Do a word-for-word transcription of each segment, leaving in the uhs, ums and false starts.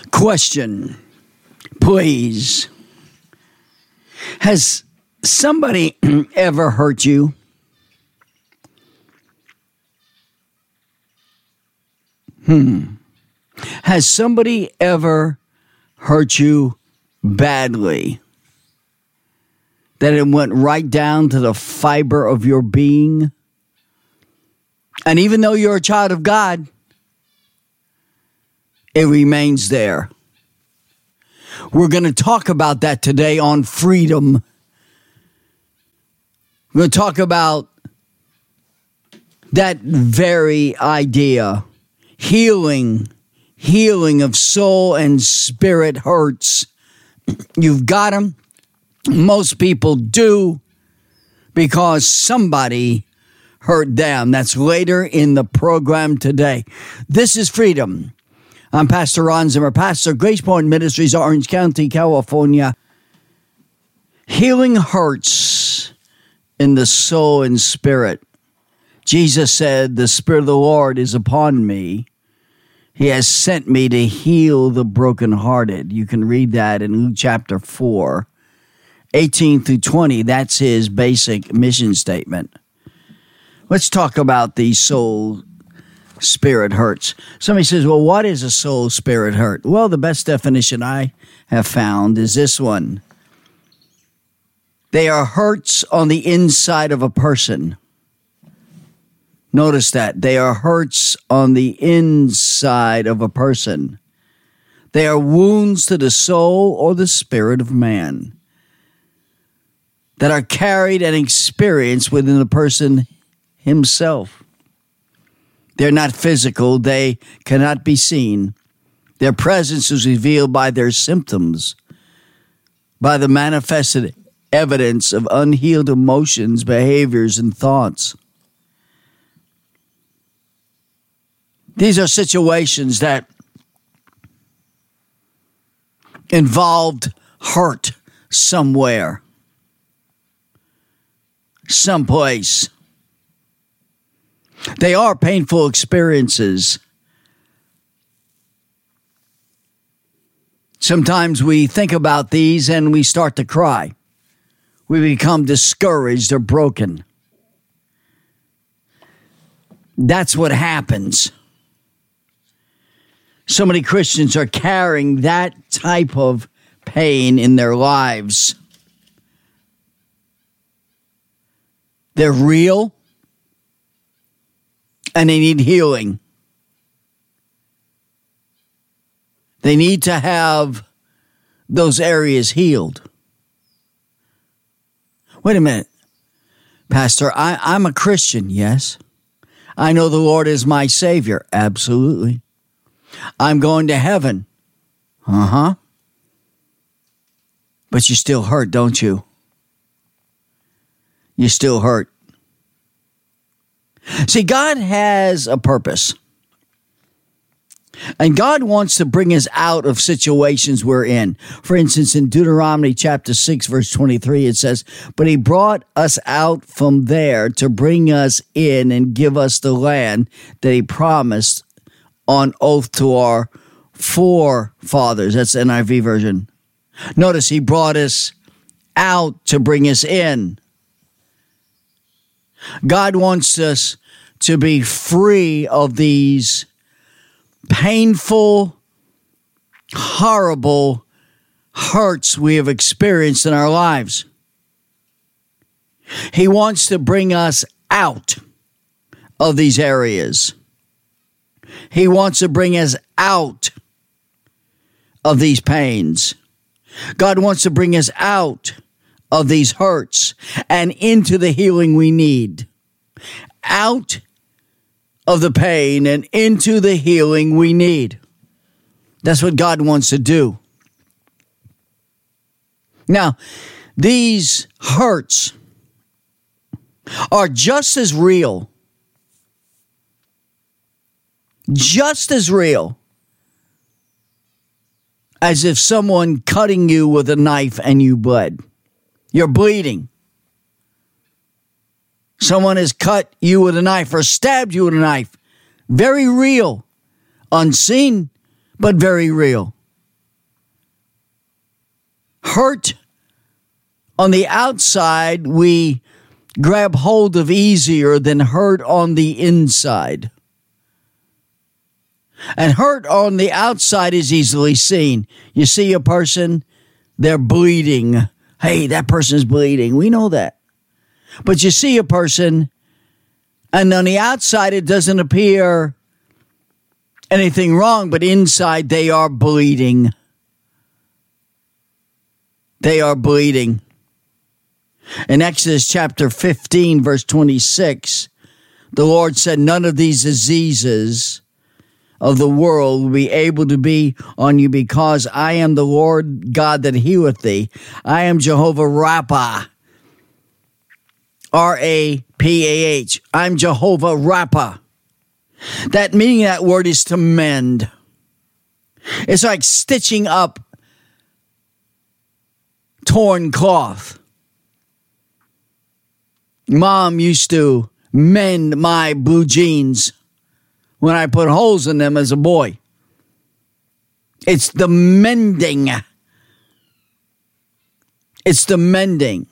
Question, please. Has somebody ever hurt you? Hmm. Has somebody ever hurt you badly? That it went right down to the fiber of your being? And even though you're a child of God, it remains there. We're going to talk about that today on freedom. We're going to talk about that very idea. Healing, healing of soul and spirit hurts. You've got them. Most people do because somebody hurt them. That's later in the program today. This is Freedom. I'm Pastor Ron Zimmer, pastor, Grace Point Ministries, Orange County, California. Healing hurts in the soul and spirit. Jesus said, "The Spirit of the Lord is upon me. He has sent me to heal the brokenhearted." You can read that in Luke chapter four, eighteen through twenty. That's his basic mission statement. Let's talk about the soul spirit hurts. Somebody says, well, what is a soul spirit hurt? Well, the best definition I have found is this one. They are hurts on the inside of a person. Notice that. They are hurts on the inside of a person. They are wounds to the soul or the spirit of man that are carried and experienced within the person himself. They're not physical. They cannot be seen. Their presence is revealed by their symptoms, by the manifested evidence of unhealed emotions, behaviors, and thoughts. These are situations that involved hurt somewhere, someplace. They are painful experiences. Sometimes we think about these and we start to cry. We become discouraged or broken. That's what happens. So many Christians are carrying that type of pain in their lives. They're real. And they need healing. They need to have those areas healed. Wait a minute. Pastor, I, I'm a Christian, yes. I know the Lord is my Savior, absolutely. I'm going to heaven, uh-huh. But you still hurt, don't you? You still hurt. See, God has a purpose. And God wants to bring us out of situations we're in. For instance, in Deuteronomy chapter six, verse twenty-three, it says, "But he brought us out from there to bring us in and give us the land that he promised on oath to our forefathers." That's the N I V version. Notice he brought us out to bring us in. God wants us to be free of these painful, horrible hurts we have experienced in our lives. He wants to bring us out of these areas. He wants to bring us out of these pains. God wants to bring us out of these hurts and into the healing we need. Out of the pain and into the healing we need. That's what God wants to do. Now, these hurts are just as real, just as real as if someone cutting you with a knife and you bled. You're bleeding. Someone has cut you with a knife or stabbed you with a knife. Very real. Unseen, but very real. Hurt on the outside, we grab hold of easier than hurt on the inside. And hurt on the outside is easily seen. You see a person, they're bleeding. Hey, that person's bleeding. We know that. But you see a person, and on the outside, it doesn't appear anything wrong, but inside, they are bleeding. They are bleeding. In Exodus chapter fifteen, verse twenty-six, the Lord said, none of these diseases of the world will be able to be on you, because I am the Lord God that healeth thee. I am Jehovah Rapha. R A P A H. I'm Jehovah Rapha. That meaning that word is to mend. It's like stitching up torn cloth. Mom used to mend my blue jeans when I put holes in them as a boy. It's the mending. It's the mending.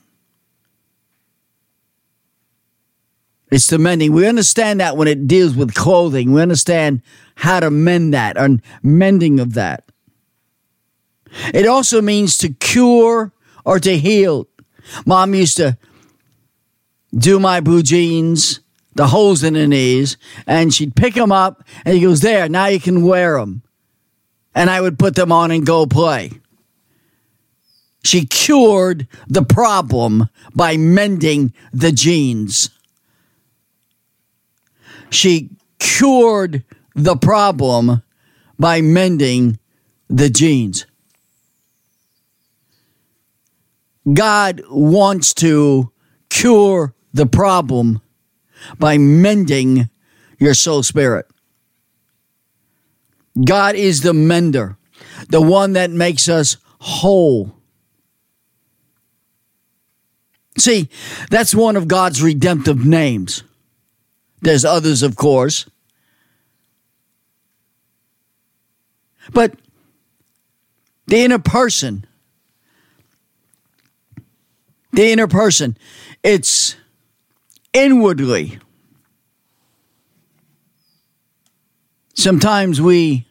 It's the mending. We understand that when it deals with clothing. We understand how to mend that, or mending of that. It also means to cure or to heal. Mom used to do my blue jeans, the holes in the knees, and she'd pick them up, and he goes, there, now you can wear them. And I would put them on and go play. She cured the problem by mending the jeans. She cured the problem by mending the jeans. God wants to cure the problem by mending your soul spirit. God is the mender, the one that makes us whole. See, that's one of God's redemptive names. There's others, of course. But the inner person, the inner person, it's inwardly. Sometimes we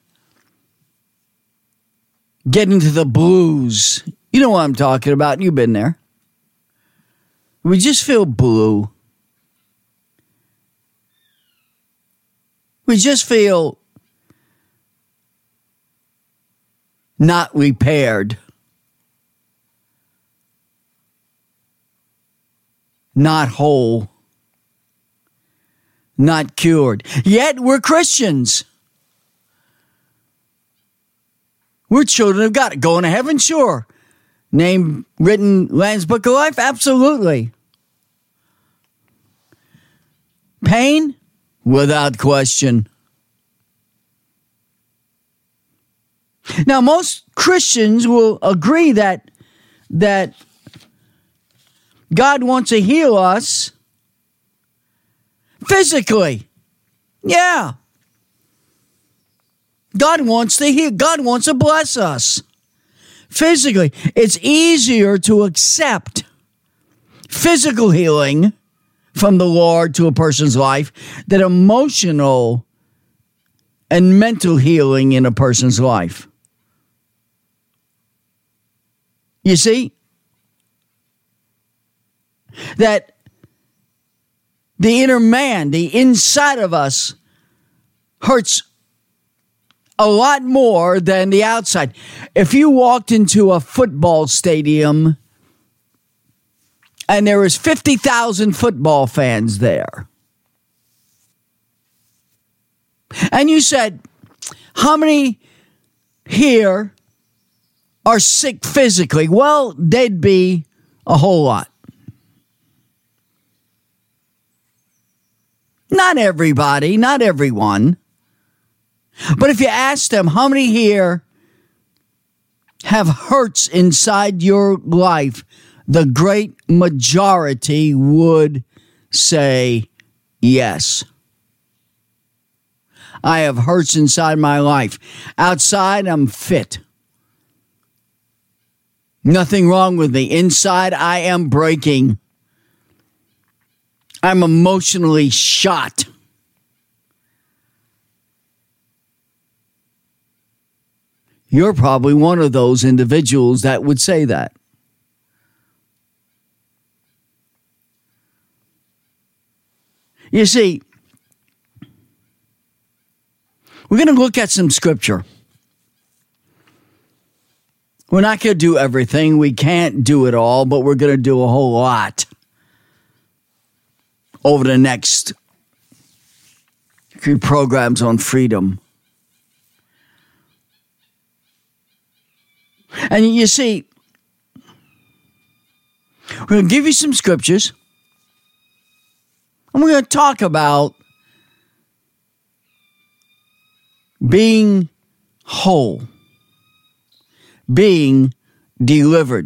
get into the blues. You know what I'm talking about. You've been there. We just feel blue. We just feel not repaired, not whole, not cured. Yet we're Christians. We're children of God. Going to heaven? Sure. Name written Lamb's Book of Life? Absolutely. Pain? Without question. Now, most Christians will agree that, that God wants to heal us physically. Yeah. God wants to heal. God wants to bless us physically. It's easier to accept physical healing from the Lord to a person's life than emotional and mental healing in a person's life. You see? That the inner man, the inside of us, hurts a lot more than the outside. If you walked into a football stadium and there was fifty thousand football fans there, and you said, how many here are sick physically? Well, they'd be a whole lot. Not everybody, not everyone. But if you ask them, how many here have hurts inside your life, the great majority would say yes. I have hurts inside my life. Outside, I'm fit. Nothing wrong with me. Inside, I am breaking. I'm emotionally shot. You're probably one of those individuals that would say that. You see, we're going to look at some scripture. We're not going to do everything. We can't do it all, but we're going to do a whole lot over the next few programs on freedom. And you see, we're going to give you some scriptures, and we're going to talk about being whole, being delivered.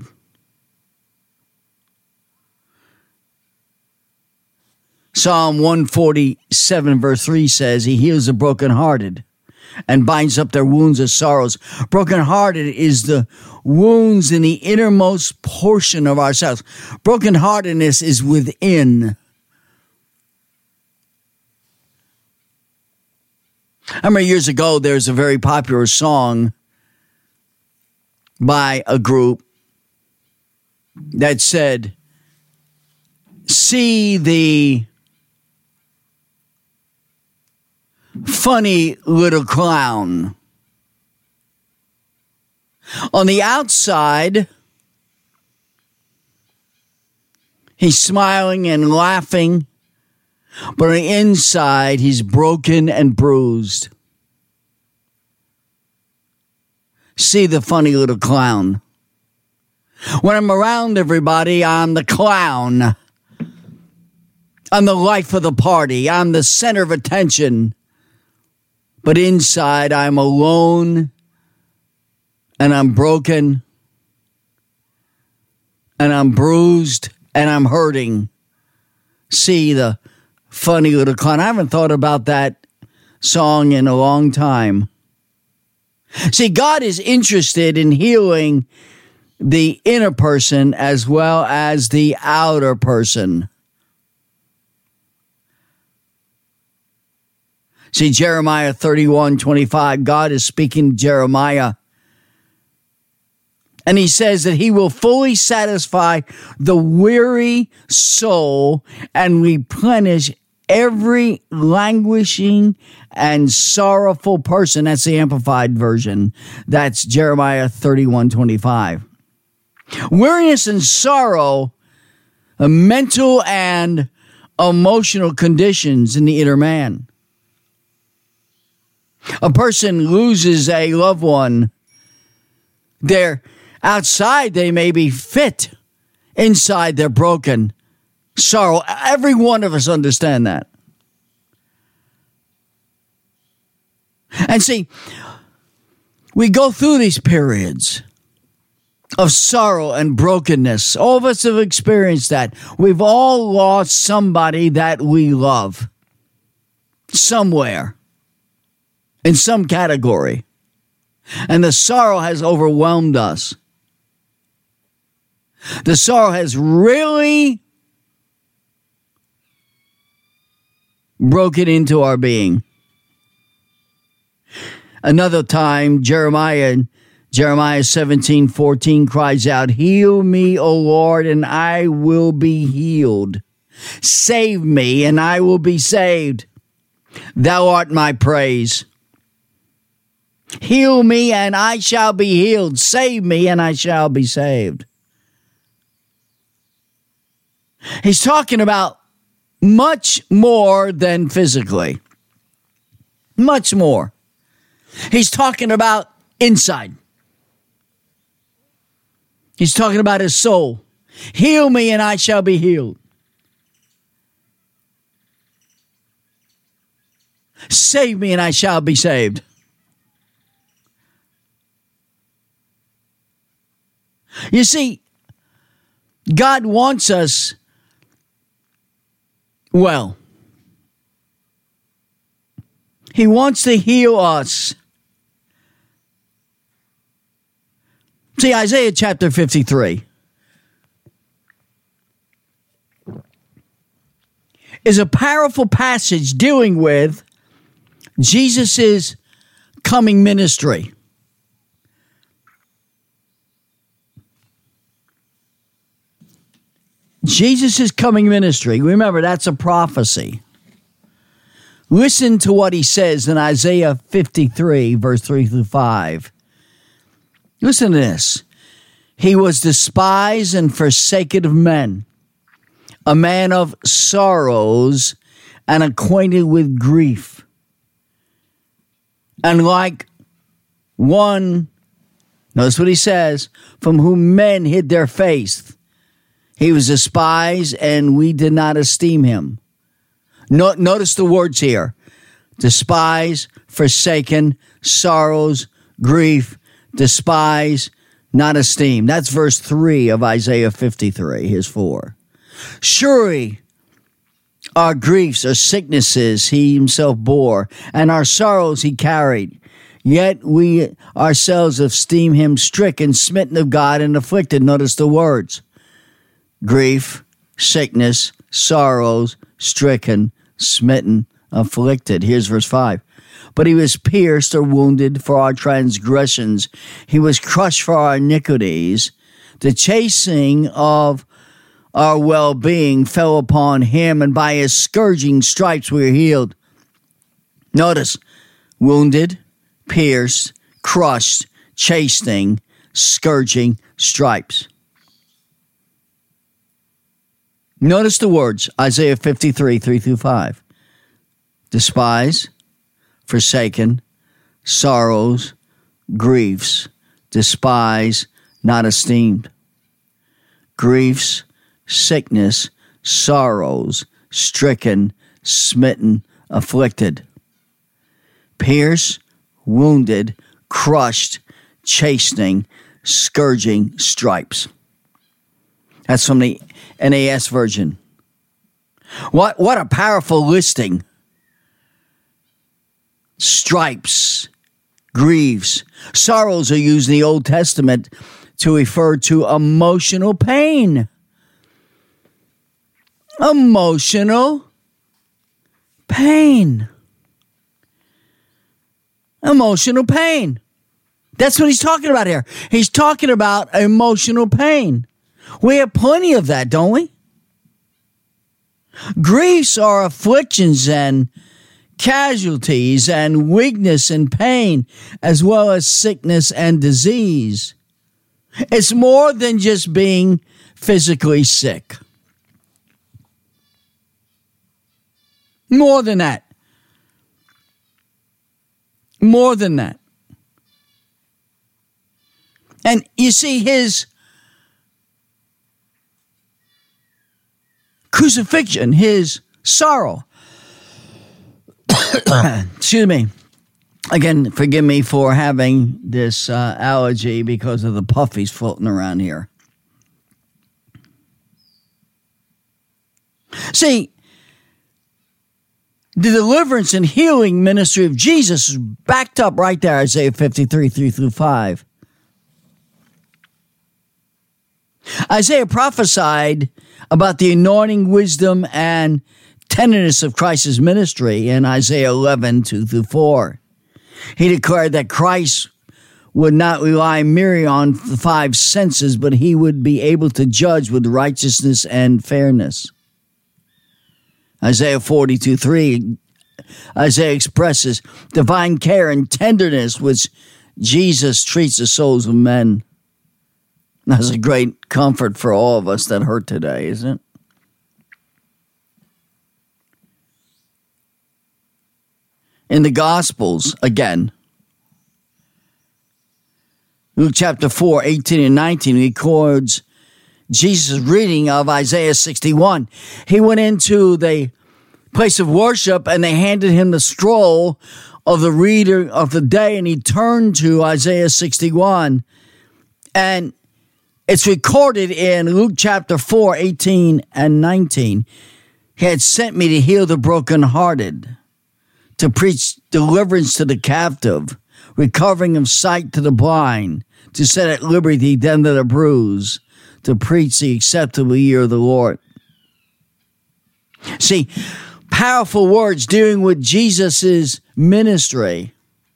Psalm one forty-seven verse three says, He heals the brokenhearted and binds up their wounds of sorrows. Brokenhearted is the wounds in the innermost portion of ourselves. Brokenheartedness is within. I remember years ago, there's a very popular song by a group that said, see the funny little clown. On the outside, he's smiling and laughing, but on the inside, he's broken and bruised. See the funny little clown. When I'm around everybody, I'm the clown. I'm the life of the party. I'm the center of attention. But inside, I'm alone, and I'm broken, and I'm bruised, and I'm hurting. See the funny little clown. I haven't thought about that song in a long time. See, God is interested in healing the inner person as well as the outer person. See, Jeremiah thirty-one twenty-five, God is speaking to Jeremiah. And he says that he will fully satisfy the weary soul and replenish every languishing and sorrowful person. That's the Amplified version. That's Jeremiah thirty-one twenty-five. Weariness and sorrow are mental and emotional conditions in the inner man. A person loses a loved one. They're outside, they may be fit. Inside, they're broken. Sorrow. Every one of us understand that. And see, we go through these periods of sorrow and brokenness. All of us have experienced that. We've all lost somebody that we love. Somewhere. In some category. And the sorrow has overwhelmed us. The sorrow has really broken into our being. Another time, Jeremiah, Jeremiah seventeen fourteen cries out, Heal me, O Lord, and I will be healed. Save me, and I will be saved. Thou art my praise. Heal me, and I shall be healed. Save me, and I shall be saved. He's talking about much more than physically. Much more. He's talking about inside. He's talking about his soul. Heal me, and I shall be healed. Save me, and I shall be saved. You see, God wants us well. He wants to heal us. See, Isaiah chapter fifty-three is a powerful passage dealing with Jesus' coming ministry. Jesus' coming ministry. Remember, that's a prophecy. Listen to what he says in Isaiah fifty-three, verse three through five. Listen to this. He was despised and forsaken of men, a man of sorrows and acquainted with grief. And like one, notice what he says, from whom men hid their face. He was despised and we did not esteem him. No, notice the words here. Despise, forsaken, sorrows, grief, despise, not esteem. That's verse three of Isaiah fifty-three. Here's four. Surely our griefs, our sicknesses he himself bore, and our sorrows he carried. Yet we ourselves esteem him stricken, smitten of God, and afflicted. Notice the words. Grief, sickness, sorrows, stricken, smitten, afflicted. Here's verse five. But he was pierced or wounded for our transgressions. He was crushed for our iniquities. The chasing of our well-being fell upon him, and by his scourging stripes we are healed. Notice, wounded, pierced, crushed, chastening, scourging, stripes. Notice the words, Isaiah fifty-three, three through five. Despise, forsaken, sorrows, griefs, despise, not esteemed. Griefs, sickness, sorrows, stricken, smitten, afflicted. Pierced, wounded, crushed, chastening, scourging, stripes. That's from the N A S version. What, what a powerful listing. Stripes, griefs, sorrows are used in the Old Testament to refer to emotional pain. Emotional pain. Emotional pain. That's what he's talking about here. He's talking about emotional pain. We have plenty of that, don't we? Griefs are afflictions and casualties and weakness and pain, as well as sickness and disease. It's more than just being physically sick. More than that. More than that. And you see, his crucifixion, his sorrow. Excuse me. Again, forgive me for having this uh, allergy because of the puffies floating around here. See, the deliverance and healing ministry of Jesus is backed up right there, Isaiah fifty-three, three through five. Isaiah prophesied about the anointing, wisdom, and tenderness of Christ's ministry in Isaiah eleven, two through four. He declared that Christ would not rely merely on the five senses, but he would be able to judge with righteousness and fairness. Isaiah forty-two, three, Isaiah expresses divine care and tenderness which Jesus treats the souls of men. That's a great comfort for all of us that hurt today, isn't it? In the Gospels, again, Luke chapter four, eighteen and nineteen records Jesus' reading of Isaiah sixty-one. He went into the place of worship and they handed him the scroll of the reader of the day, and he turned to Isaiah sixty-one. And it's recorded in Luke chapter four, eighteen and nineteen. He had sent me to heal the brokenhearted, to preach deliverance to the captive, recovering of sight to the blind, to set at liberty them that are bruised, to preach the acceptable year of the Lord. See, powerful words dealing with Jesus' ministry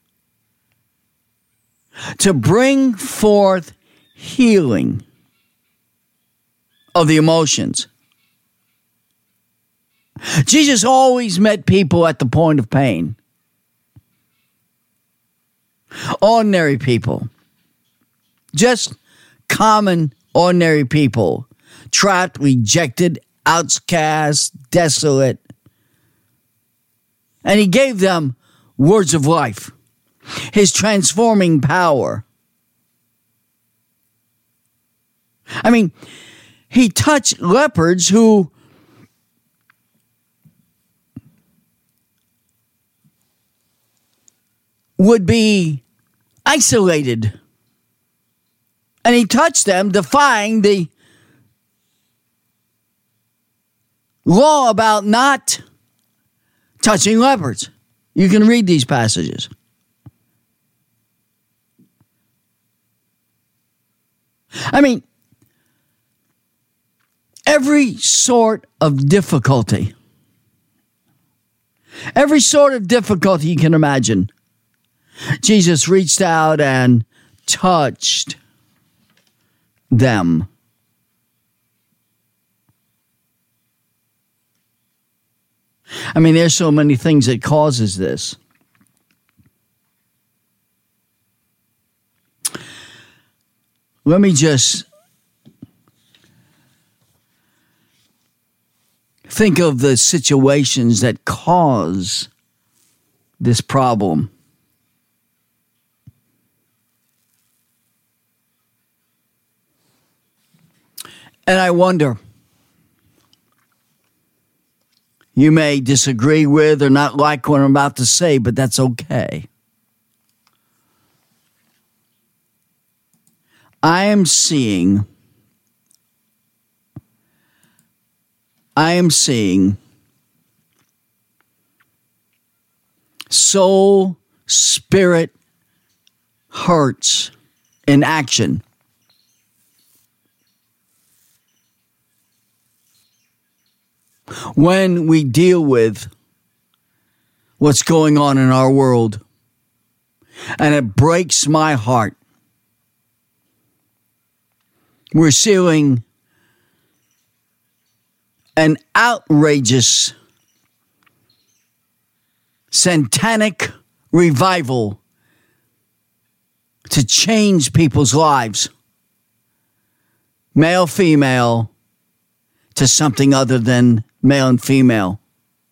to bring forth healing of the emotions. Jesus always met people at the point of pain. Ordinary people. Just common, ordinary people. Trapped, rejected, outcast, desolate. And he gave them words of life. His transforming power. I mean, he touched lepers who would be isolated. And he touched them, defying the law about not touching lepers. You can read these passages. I mean, every sort of difficulty, every sort of difficulty you can imagine, Jesus reached out and touched them. I mean, there's so many things that causes this. Let me just think of the situations that cause this problem. And I wonder, you may disagree with or not like what I'm about to say, but that's okay. I am seeing, I am seeing soul, spirit hurts in action. When we deal with what's going on in our world, and it breaks my heart. We're seeing an outrageous, satanic revival to change people's lives, male, female, to something other than male and female.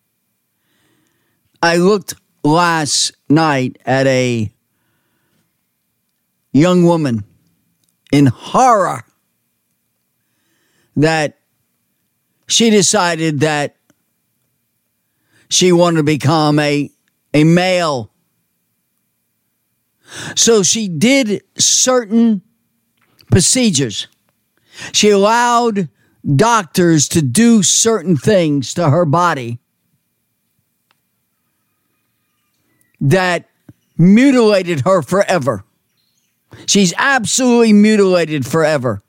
I looked last night at a young woman in horror that she decided that she wanted to become a, a male. So she did certain procedures. She allowed doctors to do certain things to her body that mutilated her forever. She's absolutely mutilated forever.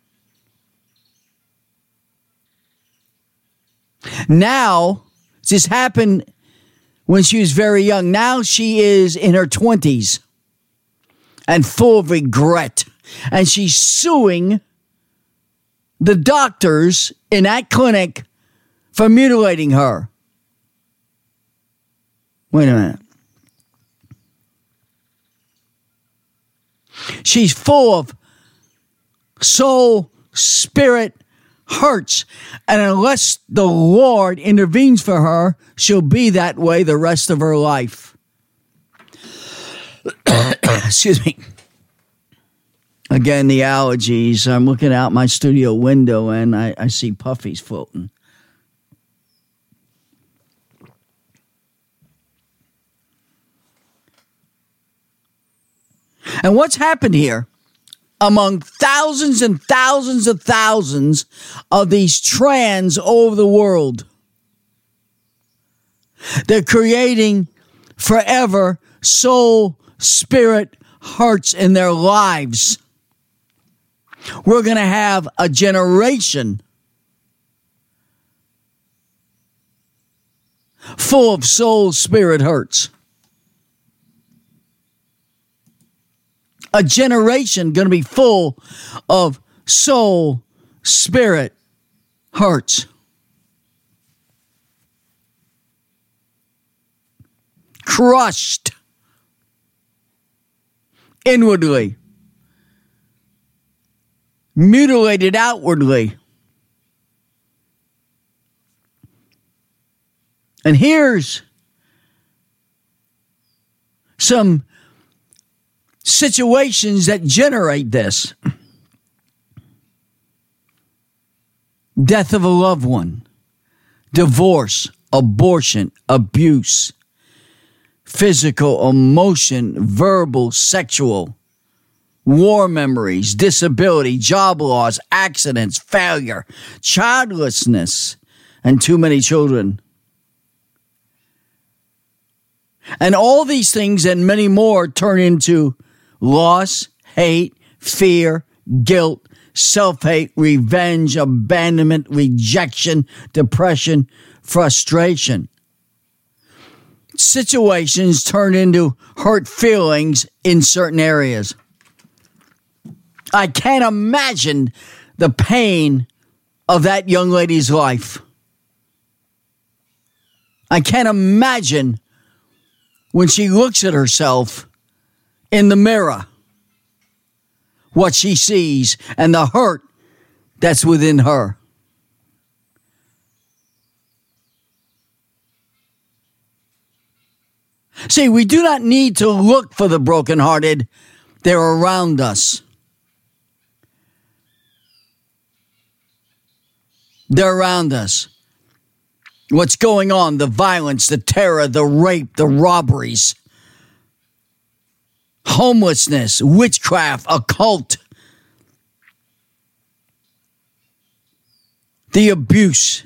Now, this happened when she was very young. Now she is in her twenties and full of regret. And she's suing the doctors in that clinic for mutilating her. Wait a minute. She's full of soul, spirit, hurts. And unless the Lord intervenes for her, she'll be that way the rest of her life. Excuse me. Again, the allergies. I'm looking out my studio window and I, I see puffies floating. And what's happened here among thousands and thousands of thousands of these trans over the world? They're creating forever soul, spirit hurts in their lives. We're going to have a generation full of soul, spirit hurts. A generation going to be full of soul, spirit hurts. Crushed inwardly, mutilated outwardly. And here's some situations that generate this. Death of a loved one, divorce, abortion, abuse, physical, emotion, verbal, sexual, war memories, disability, job loss, accidents, failure, childlessness, and too many children. And all these things and many more turn into loss, hate, fear, guilt, self-hate, revenge, abandonment, rejection, depression, frustration. Situations turn into hurt feelings in certain areas. I can't imagine the pain of that young lady's life. I can't imagine when she looks at herself in the mirror, what she sees and the hurt that's within her. See, we do not need to look for the brokenhearted. They're around us. They're around us. What's going on? The violence, the terror, the rape, the robberies, homelessness, witchcraft, occult, the abuse,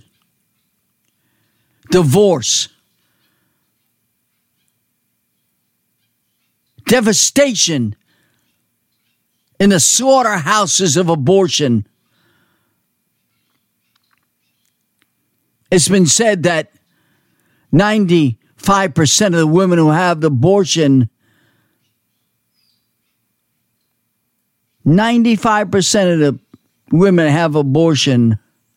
divorce, devastation in the slaughterhouses of abortion. It's been said that ninety-five percent of the women who have abortion, ninety-five percent of the women have abortion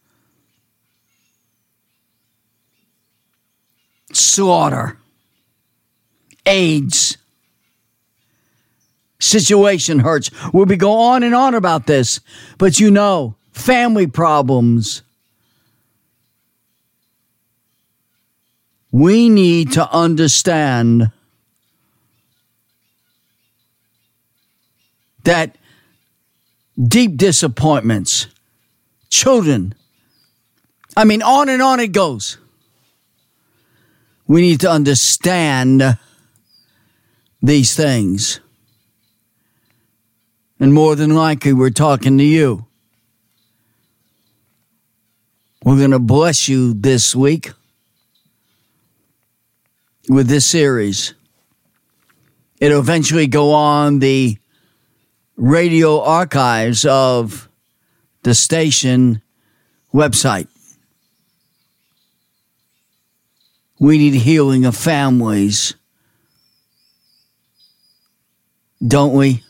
slaughter, AIDS, situation hurts. We'll be go on and on about this, but you know, family problems. We need to understand that deep disappointments, children, I mean, on and on it goes. We need to understand these things. And more than likely, we're talking to you. We're going to bless you this week with this series. It'll eventually go on the radio archives of the station website. We need healing of families, don't we?